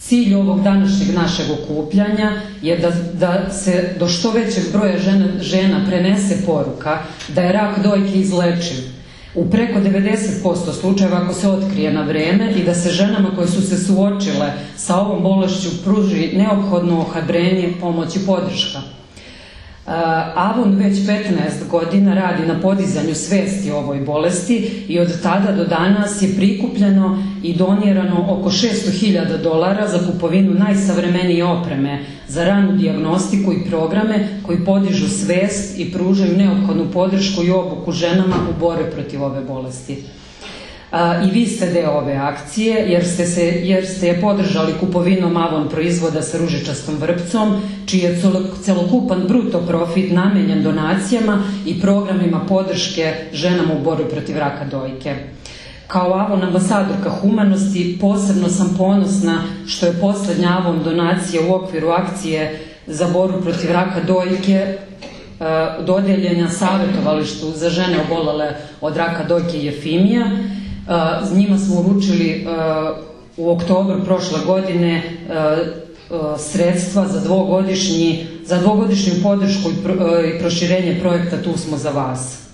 Cilj ovog današnjeg našeg okupljanja je da se do što većeg broja žena prenese poruka da je rak dojke izlečiv u preko 90% slučajeva ako se otkrije na vreme i da se ženama koje su se suočile sa ovom bolešću pruži neophodno ohrabrenje, pomoć i podrška. Avon već 15 godina radi na podizanju svesti o ovoj bolesti i od tada do danas je prikupljeno i donirano oko $600.000 za kupovinu najsavremenije opreme za ranu dijagnostiku i programe koji podižu svest i pružaju neophodnu podršku i obuku ženama u borbi protiv ove bolesti. I vi ste deo ove akcije jer ste je podržali kupovinom Avon proizvoda sa ružičastom vrpcom, čiji je celokupan bruto profit namenjen donacijama i programima podrške ženama u borbi protiv raka dojke. Kao Avon ambasadorka humanosti posebno sam ponosna što je poslednja Avon donacija u okviru akcije za borbu protiv raka dojke dodeljena savjetovalištu za žene obolele od raka dojke i Jefimija. Njima smo uručili u oktobru prošle godine sredstva za dvogodišnju podršku i proširenje projekta Tu smo za vas.